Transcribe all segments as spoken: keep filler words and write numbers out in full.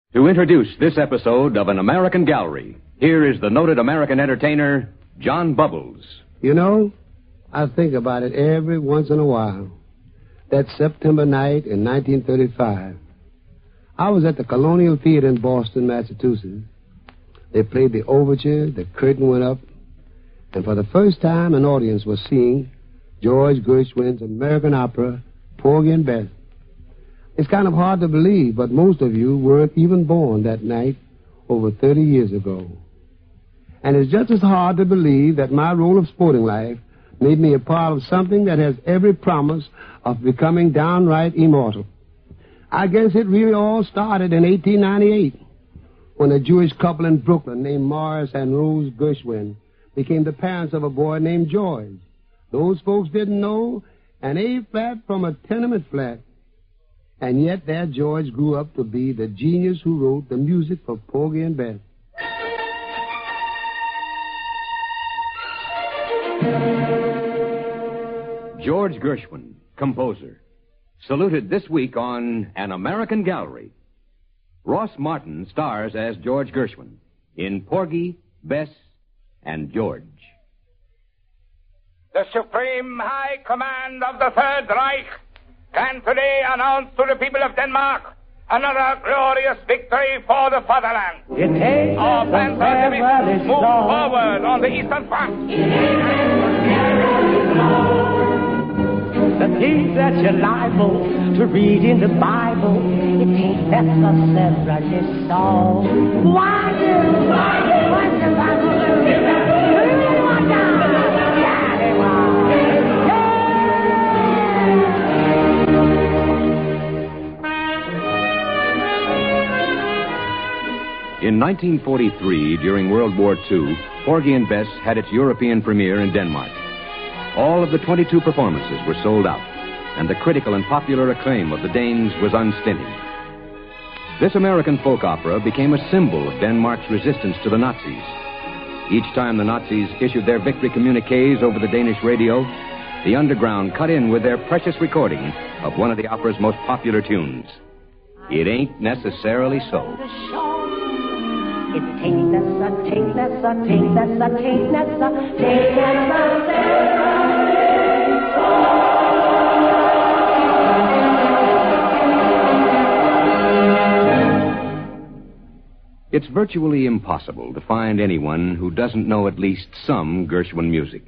To introduce this episode of An American Gallery, here is the noted American entertainer, John Bubbles. You know, I think about it every once in a while. That September night in nineteen thirty-five, I was at the Colonial Theater in Boston, Massachusetts. They played the overture, the curtain went up, and for the first time an audience was seeing George Gershwin's American opera, Porgy and Bess. It's kind of hard to believe, but most of you weren't even born that night over thirty years ago. And it's just as hard to believe that my role of sporting life made me a part of something that has every promise of becoming downright immortal. I guess it really all started in eighteen ninety-eight, when a Jewish couple in Brooklyn named Morris and Rose Gershwin became the parents of a boy named George. Those folks didn't know an A-flat from a tenement flat. And yet there George grew up to be the genius who wrote the music for Porgy and Bess. George Gershwin, composer, saluted this week on An American Gallery. Ross Martin stars as George Gershwin in Porgy, Bess, and George. The Supreme High Command of the Third Reich can today announce to the people of Denmark another glorious victory for the fatherland. Our Panzer move forward on the Eastern Front. The things that you're liable to read in the Bible, it ain't necessarily so. Why do? Why do? Why do the Bible In nineteen forty-three, during World War Two, Porgy and Bess had its European premiere in Denmark. All of the twenty-two performances were sold out, and the critical and popular acclaim of the Danes was unstinting. This American folk opera became a symbol of Denmark's resistance to the Nazis. Each time the Nazis issued their victory communiques over the Danish radio, the underground cut in with their precious recording of one of the opera's most popular tunes. It ain't necessarily so. It ain't necessarily, ain't necessarily, ain't necessarily, ain't necessarily, ain't necessarily. It's virtually impossible to find anyone who doesn't know at least some Gershwin music.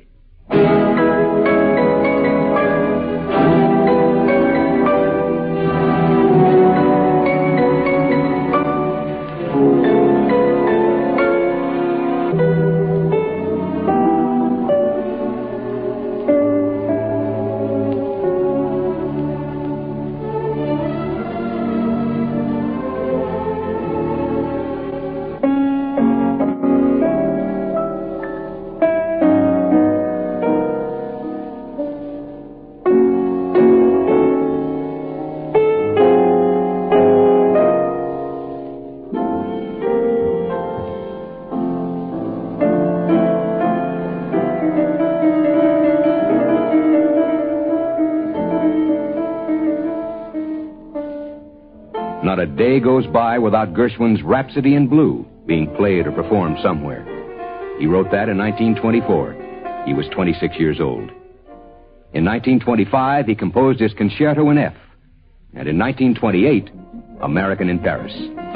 Not a day goes by without Gershwin's Rhapsody in Blue being played or performed somewhere. He wrote that in nineteen twenty-four. He was twenty-six years old. In nineteen twenty-five, he composed his Concerto in F. And in nineteen twenty-eight, American in Paris.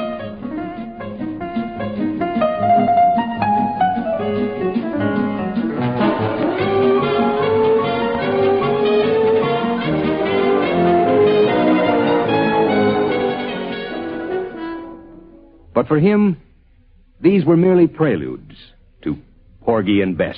But for him, these were merely preludes to Porgy and Bess.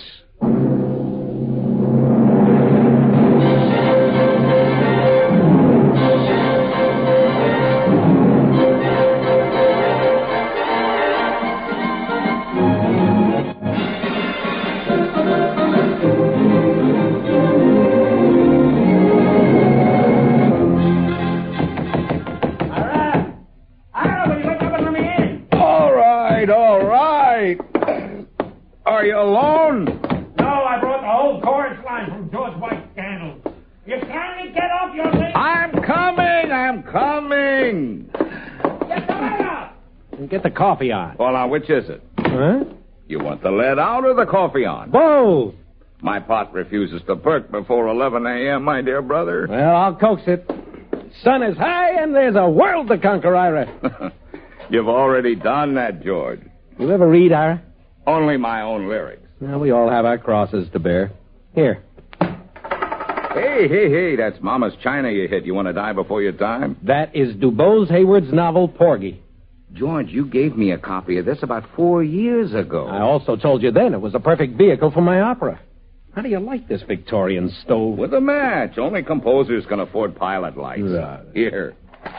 Are you alone? No, I brought the whole chorus line from George White's Scandal. You kindly get off your legs. I'm coming, I'm coming. Get the light out. And get the coffee on. Well, now, which is it? Huh? You want the lead out or the coffee on? Both. My pot refuses to perk before eleven a.m., my dear brother. Well, I'll coax it. Sun is high and there's a world to conquer, Ira. You've already done that, George. You ever read, Ira? Only my own lyrics. Well, we all have our crosses to bear. Here. Hey, hey, hey, that's Mama's China you hit. You want to die before your time? That is DuBose Hayward's novel, Porgy. George, you gave me a copy of this about four years ago. I also told you then it was a perfect vehicle for my opera. How do you like this Victorian stove? With a match. Only composers can afford pilot lights. Right. Here.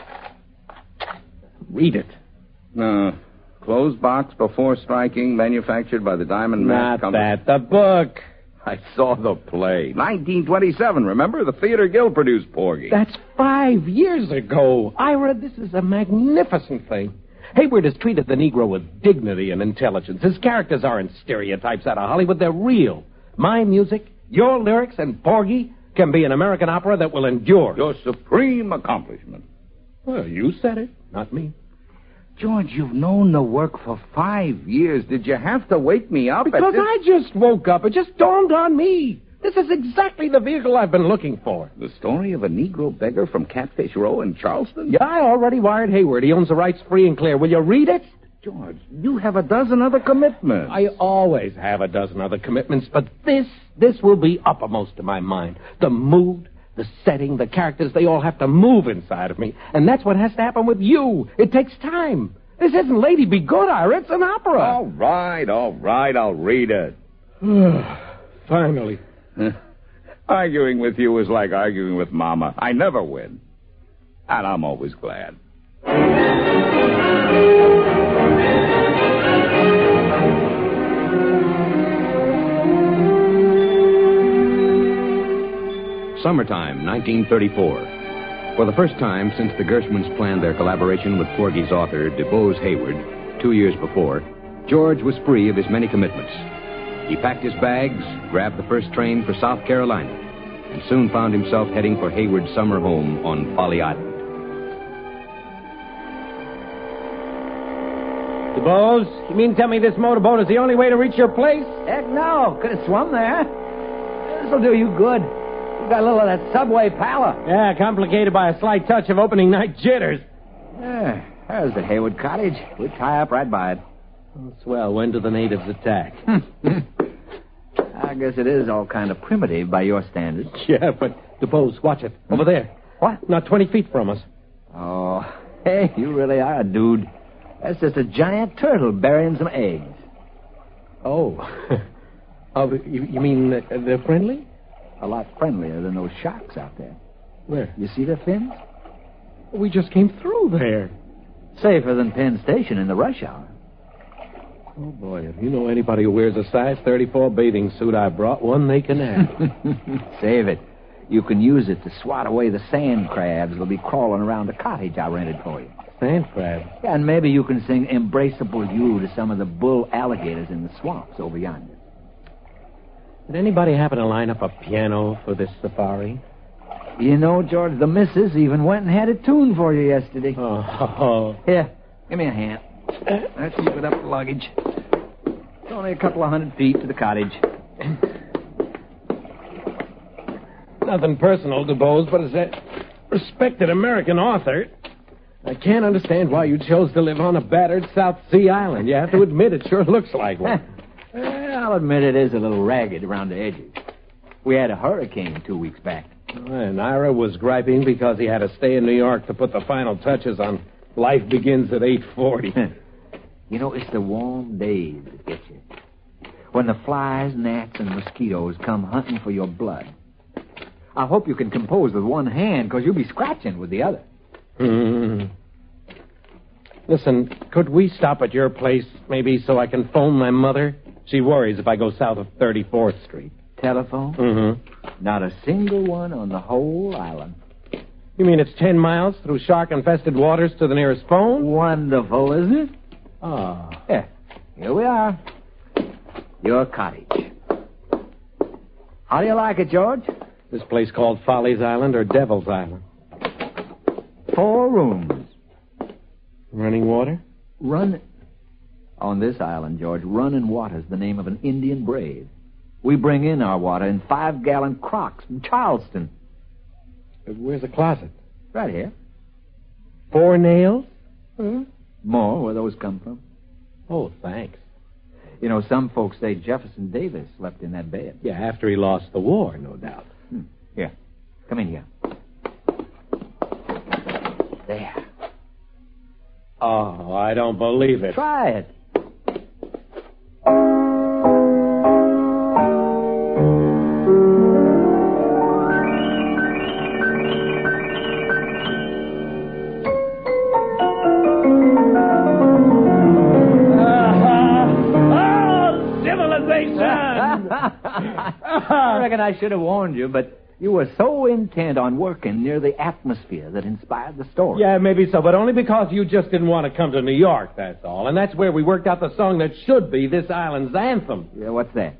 Read it. Uh, closed box before striking, manufactured by the Diamond Match Not Company. that. The book. I saw the play. nineteen twenty-seven, remember? The Theater Guild produced Porgy. That's five years ago. Ira, this is a magnificent thing. Hayward has treated the Negro with dignity and intelligence. His characters aren't stereotypes out of Hollywood. They're real. My music, your lyrics, and Porgy can be an American opera that will endure. Your supreme accomplishment. Well, you said it, not me. George, you've known the work for five years. Did you have to wake me up? Because at this... I just woke up. It just dawned on me. This is exactly the vehicle I've been looking for. The story of a Negro beggar from Catfish Row in Charleston? Yeah, I already wired Hayward. He owns the rights free and clear. Will you read it? George, you have a dozen other commitments. I always have a dozen other commitments, but this, this will be uppermost in my mind. The mood, the setting, the characters, they all have to move inside of me. And that's what has to happen with you. It takes time. This isn't Lady Be Good, Ira. It's an opera. All right, all right, I'll read it. Finally. Arguing with you is like arguing with Mama. I never win. And I'm always glad. Summertime, nineteen thirty-four. For the first time since the Gershwins planned their collaboration with Porgy's author, DuBose Hayward, two years before, George was free of his many commitments. He packed his bags, grabbed the first train for South Carolina, and soon found himself heading for Hayward's summer home on Folly Island. DuBose, you mean to tell me this motorboat is the only way to reach your place? Heck no. Could have swum there. This'll do you good. You've got a little of that subway pallor. Yeah, complicated by a slight touch of opening night jitters. Yeah, there's the Hayward cottage. We tie up right by it. Oh, swell. When do the natives attack? I guess it is all kind of primitive by your standards. Yeah, but DuBose, watch it. Over there. What? Not twenty feet from us. Oh, hey, you really are a dude. That's just a giant turtle burying some eggs. Oh. oh, you, you mean uh, they're friendly? A lot friendlier than those sharks out there. Where? You see their fins? We just came through there. Safer than Penn Station in the rush hour. Oh, boy, if you know anybody who wears a size thirty-four bathing suit, I brought one they can have. Save it. You can use it to swat away the sand crabs that'll be crawling around the cottage I rented for you. Sand crabs? Yeah, and maybe you can sing Embraceable You to some of the bull alligators in the swamps over yonder. Did anybody happen to line up a piano for this safari? You know, George, the missus even went and had it tuned for you yesterday. Oh. Here, give me a hand. Let's zip up the luggage. It's only a couple of hundred feet to the cottage. Nothing personal, DuBose, but as a respected American author, I can't understand why you chose to live on a battered South Sea island. You have to admit it sure looks like one. Well, I'll admit it is a little ragged around the edges. We had a hurricane two weeks back. And Ira was griping because he had to stay in New York to put the final touches on Life Begins at eight forty. You know, it's the warm days that get you. When the flies, gnats, and mosquitoes come hunting for your blood. I hope you can compose with one hand, because you'll be scratching with the other. Mm. Listen, could we stop at your place, maybe, so I can phone my mother? She worries if I go south of thirty-fourth Street. Telephone? Mm-hmm. Not a single one on the whole island. You mean it's ten miles through shark-infested waters to the nearest phone? Wonderful, isn't it? Oh. Yeah, here we are. Your cottage. How do you like it, George? This place called Folly's Island or Devil's Island? Four rooms. Running water? Run... On this island, George, running water's the name of an Indian brave. We bring in our water in five-gallon crocks from Charleston. Where's the closet? Right here. Four nails? Huh? More, where those come from. Oh, thanks. You know, some folks say Jefferson Davis slept in that bed. Yeah, after he lost the war, no doubt. Hmm. Here. Come in here. There. Oh, I don't believe it. Try it. I reckon I should have warned you, but you were so intent on working near the atmosphere that inspired the story. Yeah, maybe so, but only because you just didn't want to come to New York, that's all. And that's where we worked out the song that should be this island's anthem. Yeah, what's that?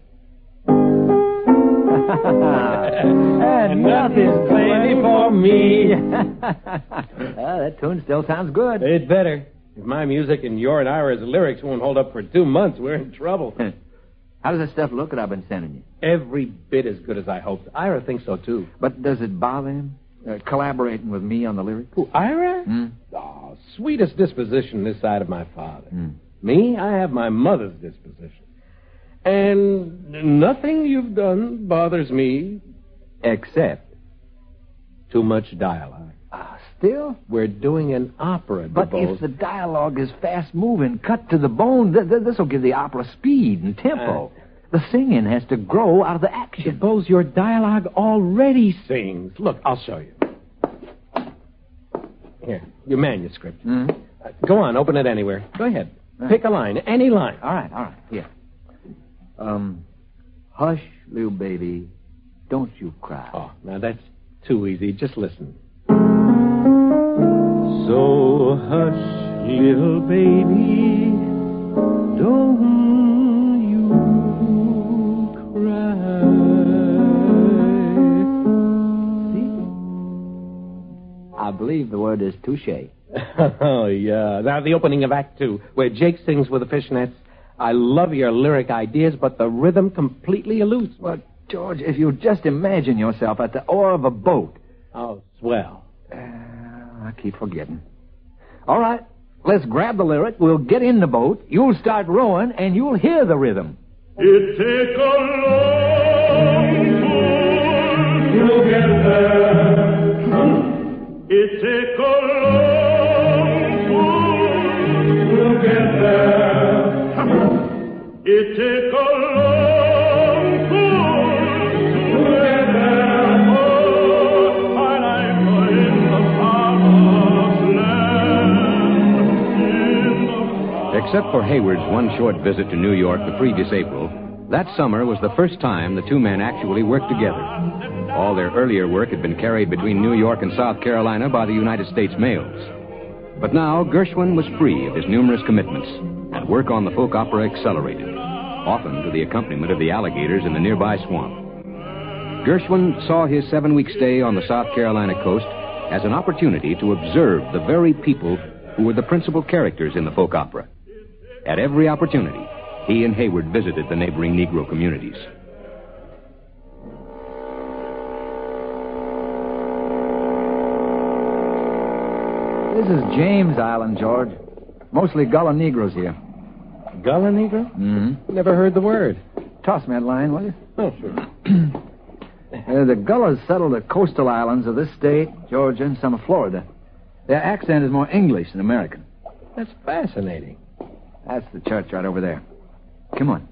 And nothing's plenty for me. Well, that tune still sounds good. It better. If my music and your and Ira's lyrics won't hold up for two months, we're in trouble. How does that stuff look that I've been sending you? Every bit as good as I hoped. Ira thinks so, too. But does it bother him, uh, collaborating with me on the lyrics? Who, Ira? Mm. Oh, sweetest disposition this side of my father. Mm. Me, I have my mother's disposition. And nothing you've done bothers me. Except? Too much dialogue. Uh, still? We're doing an opera, But DuBose. if the dialogue is fast-moving, cut to the bone, th- th- this will give the opera speed and tempo. Uh, the singing has to grow out of the action. DuBose, your dialogue already sings. Look, I'll show you. Here, your manuscript. Mm-hmm. Uh, go on, open it anywhere. Go ahead. Right. Pick a line, any line. All right, all right, here. Um, hush, little baby, don't you cry. Oh, now that's too easy. Just listen. So hush, little baby, don't you cry. See? I believe the word is touche. Oh, yeah. Now, the opening of Act Two, where Jake sings with the fishnets. I love your lyric ideas, but the rhythm completely eludes me. Well, George, if you just imagine yourself at the oar of a boat. Oh, swell. Uh, I keep forgetting. All right, let's grab the lyric. We'll get in the boat. You'll start rowing, and you'll hear the rhythm. It take a long pull to get there. It take a long pull to get there. It take a long pull to get there. Oh, I like in the promised land. Except for Hayward's one short visit to New York the previous April, that summer was the first time the two men actually worked together. All their earlier work had been carried between New York and South Carolina by the United States mails. But now Gershwin was free of his numerous commitments, and work on the folk opera accelerated, often to the accompaniment of the alligators in the nearby swamp. Gershwin saw his seven-week stay on the South Carolina coast as an opportunity to observe the very people who were the principal characters in the folk opera. At every opportunity, he and Hayward visited the neighboring Negro communities. This is James Island, George. Mostly Gullah Negroes here. Gullah Negro? Mm-hmm. Never heard the word. Toss me that line, will you? Oh, sure. uh, the Gullahs settled the coastal islands of this state, Georgia, and some of Florida. Their accent is more English than American. That's fascinating. That's the church right over there. Come on.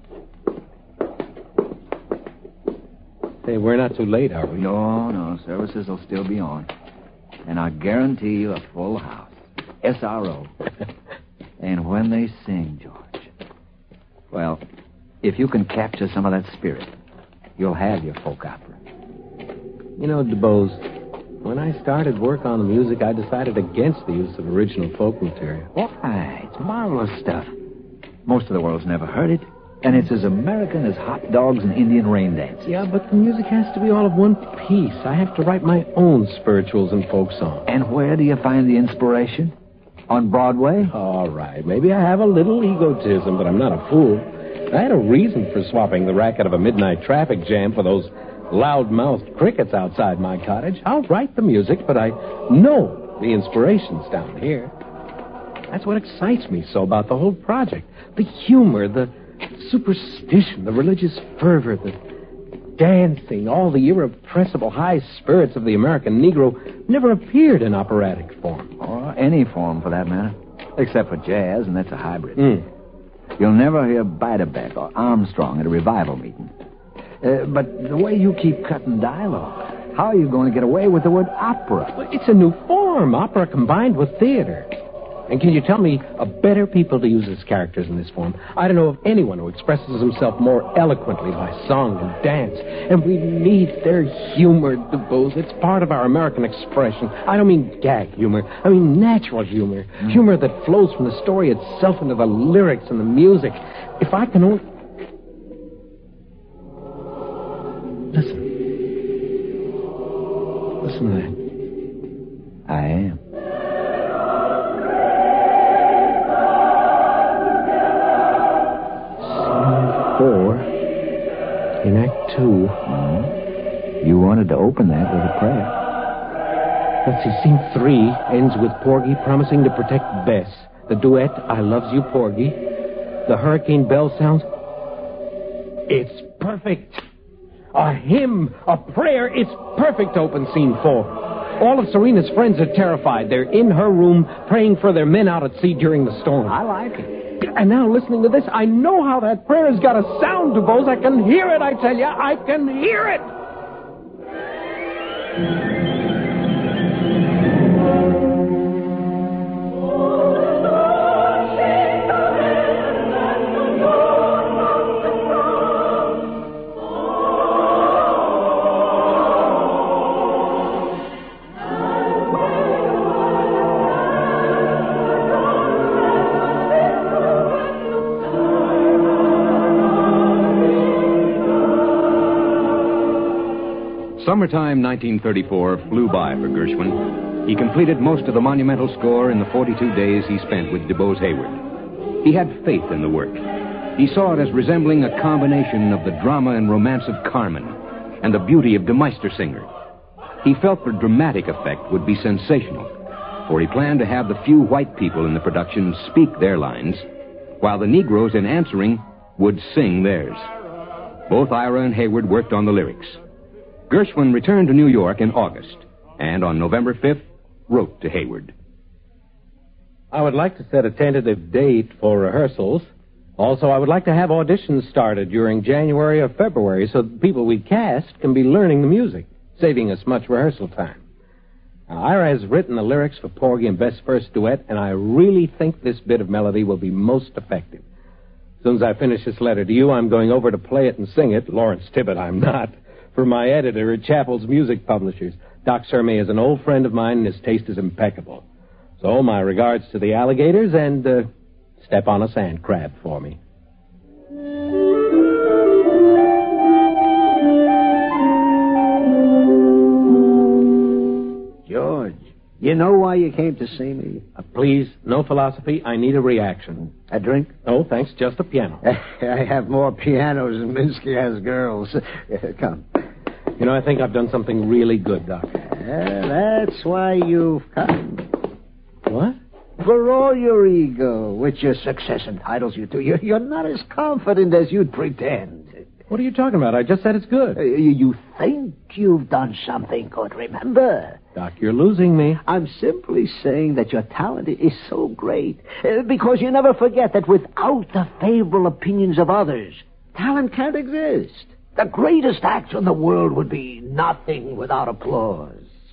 Hey, we're not too late, are we? No, no. Services will still be on. And I guarantee you a full house. S R O. And when they sing, George, well, if you can capture some of that spirit, you'll have your folk opera. You know, DuBose, when I started work on the music, I decided against the use of original folk material. Why? It's marvelous stuff. Most of the world's never heard it. And it's as American as hot dogs and Indian rain dances. Yeah, but the music has to be all of one piece. I have to write my own spirituals and folk songs. And where do you find the inspiration? On Broadway? All right. Maybe I have a little egotism, but I'm not a fool. I had a reason for swapping the racket of a midnight traffic jam for those loud-mouthed crickets outside my cottage. I'll write the music, but I know the inspiration's down here. That's what excites me so about the whole project. The humor, the superstition, the religious fervor, the dancing, all the irrepressible high spirits of the American Negro never appeared in operatic form. Or any form, for that matter. Except for jazz, and that's a hybrid. Mm. You'll never hear Beiderbecke or Armstrong at a revival meeting. Uh, but the way you keep cutting dialogue, how are you going to get away with the word opera? Well, it's a new form, opera combined with theater. And can you tell me of better people to use as characters in this form? I don't know of anyone who expresses himself more eloquently by song and dance. And we need their humor, DuBose. It's part of our American expression. I don't mean gag humor. I mean natural humor. Mm. Humor that flows from the story itself into the lyrics and the music. If I can only... Listen. Listen to that. I am. Four in Act Two. Mm-hmm. You wanted to open that with a prayer. Let's see, Scene Three ends with Porgy promising to protect Bess. The duet, I Loves You, Porgy. The hurricane bell sounds. It's perfect. A hymn, a prayer. It's perfect to open Scene Four. All of Serena's friends are terrified. They're in her room praying for their men out at sea during the storm. I like it. And now, listening to this, I know how that prayer's got a sound, DuBose. I can hear it, I tell you. I can hear it. Summertime nineteen thirty-four flew by for Gershwin. He completed most of the monumental score in the forty-two days he spent with DuBose Heyward. He had faith in the work. He saw it as resembling a combination of the drama and romance of Carmen and the beauty of De Meistersinger. He felt the dramatic effect would be sensational, for he planned to have the few white people in the production speak their lines, while the Negroes in answering would sing theirs. Both Ira and Heyward worked on the lyrics. Gershwin returned to New York in August, and on November fifth, wrote to Heyward. I would like to set a tentative date for rehearsals. Also, I would like to have auditions started during January or February so the people we cast can be learning the music, saving us much rehearsal time. Now, Ira has written the lyrics for Porgy and Bess' first duet, and I really think this bit of melody will be most effective. As soon as I finish this letter to you, I'm going over to play it and sing it. Lawrence Tibbett, I'm not. For my editor at Chappell's Music Publishers. Doc Surmey is an old friend of mine, and his taste is impeccable. So my regards to the alligators, and uh, step on a sand crab for me. George, you know why you came to see me? Uh, please, no philosophy. I need a reaction. A drink? Oh, thanks, just a piano. I have more pianos than Minsky has girls. Come. You know, I think I've done something really good, Doc. Uh, that's why you've come. What? For all your ego, which your success entitles you to, you're, you're not as confident as you'd pretend. What are you talking about? I just said it's good. Uh, you think you've done something good, remember? Doc, you're losing me. I'm simply saying that your talent is so great uh, because you never forget that without the favorable opinions of others, talent can't exist. The greatest acts in the world would be nothing without applause.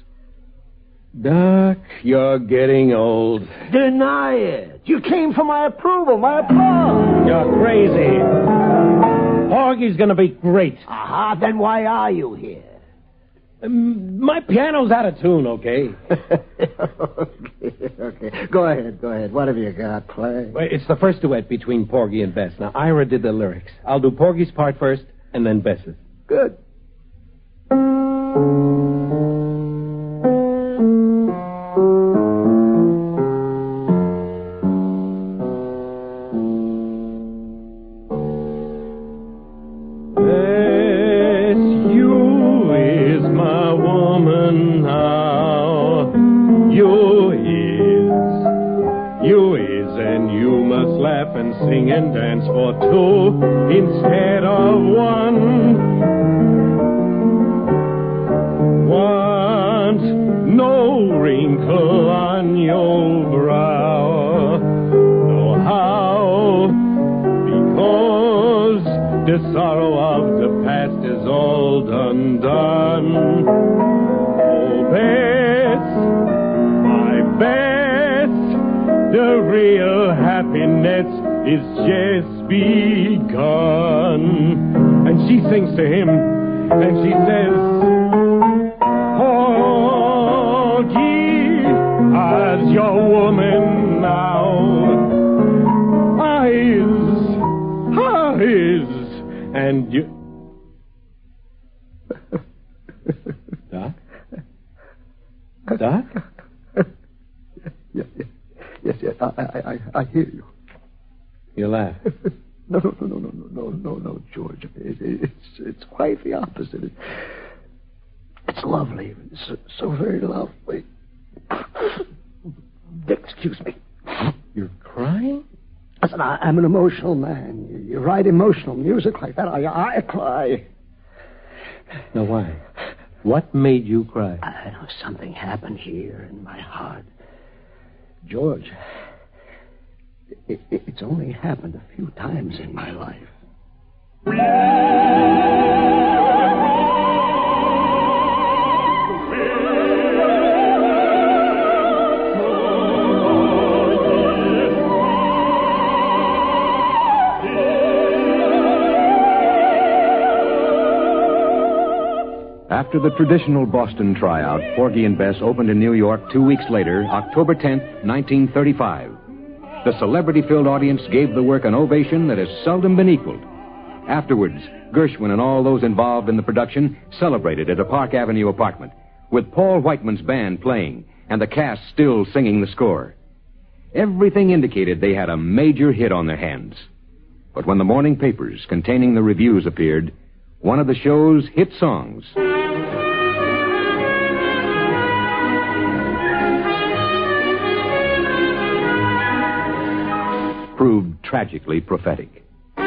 Doc, you're getting old. Deny it. You came for my approval, my applause. You're crazy. Porgy's going to be great. Aha, then why are you here? Um, my piano's out of tune, okay? okay, okay. Go ahead, go ahead. What have you got? Play. Well, it's the first duet between Porgy and Bess. Now, Ira did the lyrics. I'll do Porgy's part first, and then Bess's. Good. then you must laugh and sing and dance for two instead of one. Want no wrinkle on your brow, no how, because the sorrow of the past is all done, done. Oh, Bess, my Bess, the real happiness is just begun. And she sings to him, and she says, Porgy, as your woman now, eyes, eyes, and you... Doc? Doc? Yes, yes, yes, yes. I, I, I, I hear you. You laugh. No, no, no, no, no, no, no, no, George. It, it, it's, it's quite the opposite. It, it's lovely. It's so, so very lovely. Excuse me. You're crying? Listen, I, I'm an emotional man. You, you write emotional music like that, I, I cry. Now, why? What made you cry? I know something happened here in my heart. George, it, it, it's only happened a few times in my life. After the traditional Boston tryout, Porgy and Bess opened in New York two weeks later, October tenth, nineteen thirty-five. The celebrity-filled audience gave the work an ovation that has seldom been equaled. Afterwards, Gershwin and all those involved in the production celebrated at a Park Avenue apartment, with Paul Whiteman's band playing and the cast still singing the score. Everything indicated they had a major hit on their hands. But when the morning papers containing the reviews appeared, one of the show's hit songs proved tragically prophetic.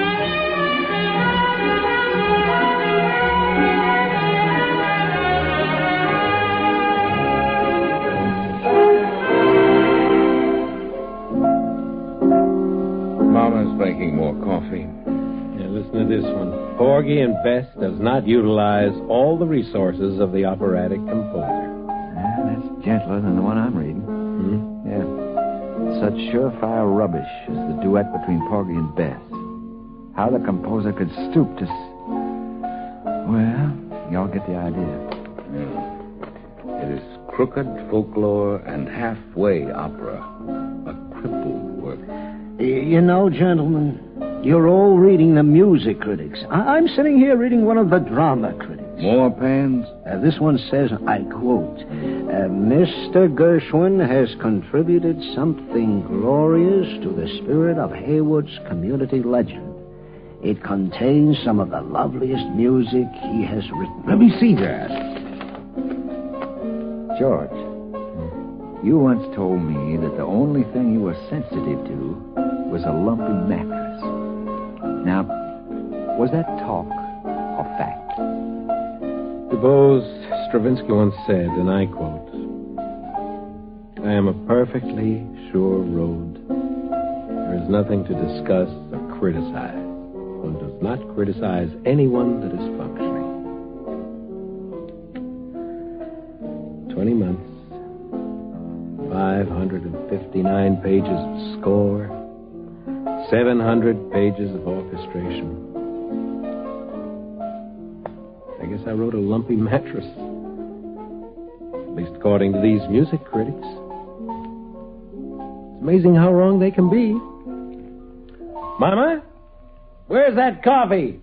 Mama's making more coffee. Yeah, listen to this one. Porgy and Bess does not utilize all the resources of the operatic composer. Ah, that's gentler than the one I'm reading. Hmm? Yeah. Such surefire rubbish as the duet between Porgy and Bess. How the composer could stoop to... S- well, y'all get the idea. Yeah. It is crooked folklore and halfway opera. A crippled work. You know, gentlemen, you're all reading the music critics. I- I'm sitting here reading one of the drama critics. More pans? Uh, this one says, I quote, uh, Mister Gershwin has contributed something glorious to the spirit of Haywood's community legend. It contains some of the loveliest music he has written. Let me see that. George, you once told me that the only thing you were sensitive to was a lumpy mattress. Now, was that talk or fact? Suppose Stravinsky once said, and I quote, I am a perfectly sure road. There is nothing to discuss or criticize. One does not criticize anyone that is functioning. Twenty months, five hundred fifty-nine pages of score, seven hundred pages of orchestration. I guess I wrote a lumpy mattress. At least according to these music critics. It's amazing how wrong they can be. Mama, where's that coffee?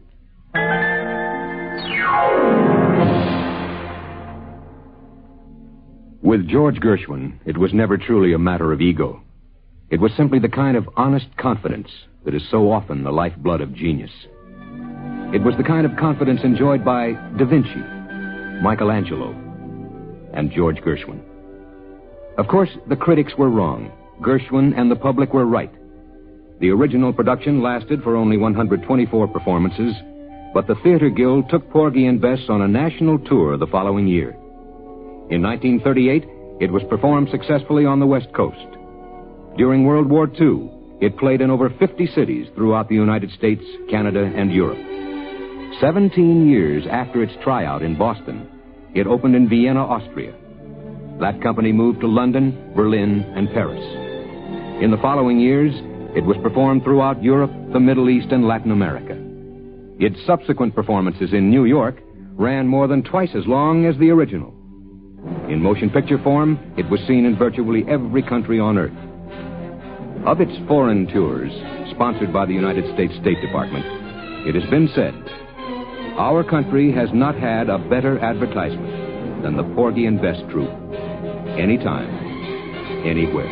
With George Gershwin, it was never truly a matter of ego. It was simply the kind of honest confidence that is so often the lifeblood of genius. It was the kind of confidence enjoyed by Da Vinci, Michelangelo, and George Gershwin. Of course, the critics were wrong. Gershwin and the public were right. The original production lasted for only one hundred twenty-four performances, but the Theater Guild took Porgy and Bess on a national tour the following year. In nineteen thirty-eight, it was performed successfully on the West Coast. During World War Two, it played in over fifty cities throughout the United States, Canada, and Europe. Seventeen years after its tryout in Boston, it opened in Vienna, Austria. That company moved to London, Berlin, and Paris. In the following years, it was performed throughout Europe, the Middle East, and Latin America. Its subsequent performances in New York ran more than twice as long as the original. In motion picture form, it was seen in virtually every country on Earth. Of its foreign tours, sponsored by the United States State Department, it has been said, our country has not had a better advertisement than the Porgy and Bess Troupe. Anytime, anywhere.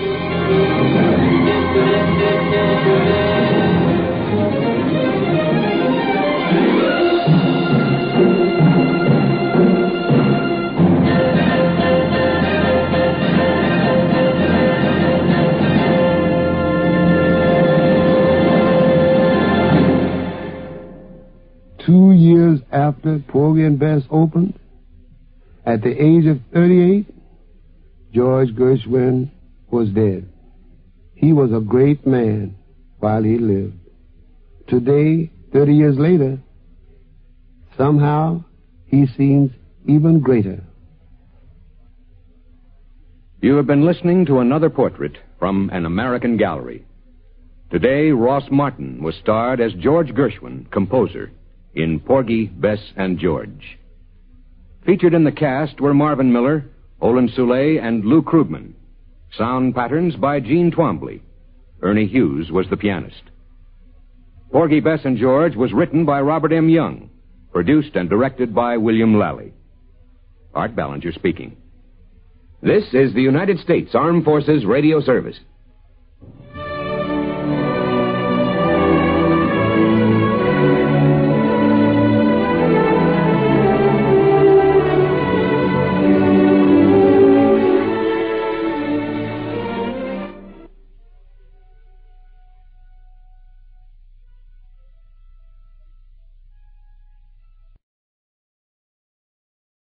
Two years after Porgy and Bess opened, at the age of thirty-eight, George Gershwin was dead. He was a great man while he lived. Today, thirty years later, somehow he seems even greater. You have been listening to another portrait from An American Gallery. Today, Ross Martin was starred as George Gershwin, composer, in Porgy, Bess, and George. Featured in the cast were Marvin Miller, Olin Soule, and Lou Krugman. Sound patterns by Gene Twombly. Ernie Hughes was the pianist. Porgy, Bess, and George was written by Robert M. Young, produced and directed by William Lally. Art Ballinger speaking. This is the United States Armed Forces Radio Service.